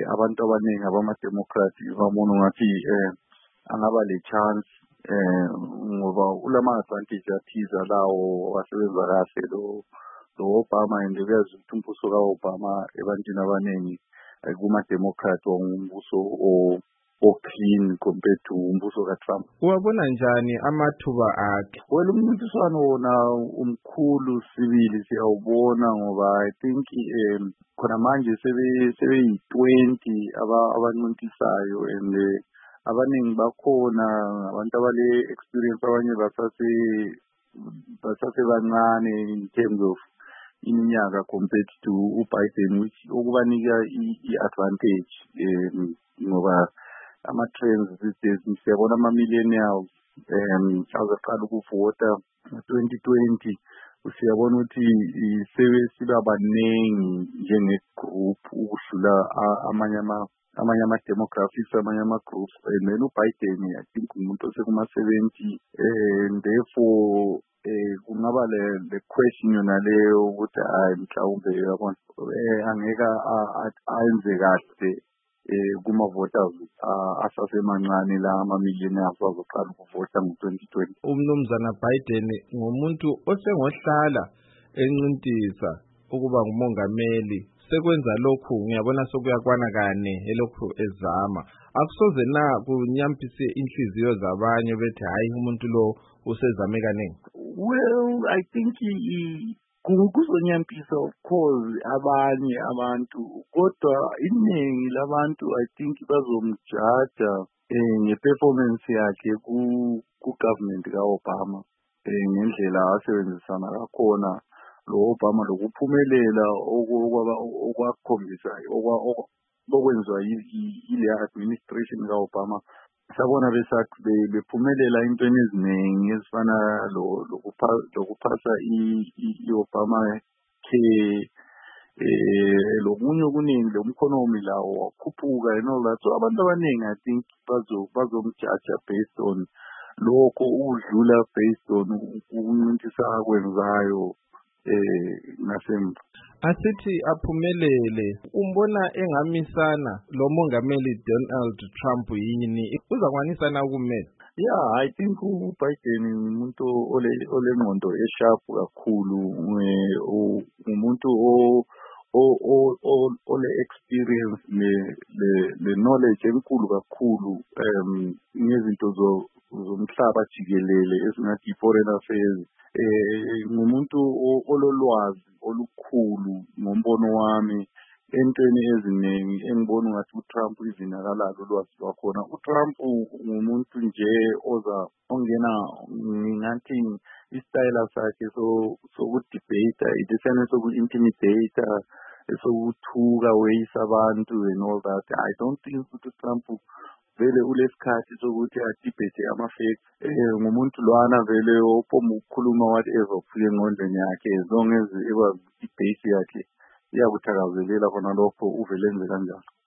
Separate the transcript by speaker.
Speaker 1: abantu abaningi abama-Democrat babona ngathi angaba le chance ngoba ulama-advantage athize lawo wasebenza kahle lo Obama, and kuyazi ukuthi umbuso ka-Obama ebantwini abaningi kuma-Democrat umbuso o-clean compared to umbuso ka-Trump.
Speaker 2: Uwabona njani amathuba akhe?
Speaker 1: Well, umncintiswano wona umkhulu sibili siyawubona ngoba I think khona manje sebeyi-20 abancintisayo, and abaningi bakhona abantu abale experience, abanye basasebancane in terms of iminyaka compared to uBiden, which okubanika i-advantage ngoba ama-trends these days siyabona ama-millennials azaqala ukuvota 2020, siyabona ukuthi siba baningi njenge-group ukudlula amanye ama-demographics, amanye ama-groups, and then uBiden I think umuntu osekuma-70, and therefore kungaba le question yona leyo ukuthi mhlawumbe yabona angeke ayenze kahle kuma-voters asasemancane la ama-millennials bazoqala ukuvota ngo-2020.
Speaker 2: Umnumzana Biden ngumuntu osengohlala encintisa ukuba ngumongameli. Sekwenza lokhu ngiyabona sokuyakwana kane elokhu ezama. Akusoze na kunyampise inhliziyo zabanye bethi hayi umuntu lo usezame kaningi.
Speaker 1: Well, I think kuzonyampisa of course abanye abantu, kodwa iningi labantu I think bazomjaja nge-performance yakhe ku-government ka-Obama, ngendlela asebenzisana kakhona lo Obama, lokuphumelela okwakhombisa okwenziwa yile administration ka-Obama. Sabona besathi bephumelela intweni eziningi ezifana lokuphasa i-Obama care, lokunye okuningi, lo economy lawo wakhuphuka and all that. So abantu abaningi I think bazomjaja based on lokho ukudlula based on ukuncintisa akwenzayo ngasemva.
Speaker 2: Asithi aphumelele, umbona engamisana lo mongameli Donald Trump yini uzakwanisana ukumela?
Speaker 1: Yeah, I think uBiden umuntu olengqondo esharp kakhulu, umuntu ole experience le knowledge enkulu kakhulu ngezinto zomhlaba jikelele esingathi foreign affairs. Ngumuntu ololwazi olukhulu ngombono wami entweni eziningi engibona ngathi uTrump izinakalalo ulwazi lwakhona. uTrump ngumuntu nje ongena ngathi istyle sakhe sokudebate isifana soku-intimidate, sokuthuka weyisa abantu and all that. I don't think ukuthi uTrump vele ulesikhathi sokuthi adebate ama-facts. Ngumuntu lwana vele ophoma ukukhuluma whatever kufike engqondweni yakhe, as long as ekwazi i-base yakhe iyakuthakazelela khona lokho uvele enze kanjalo.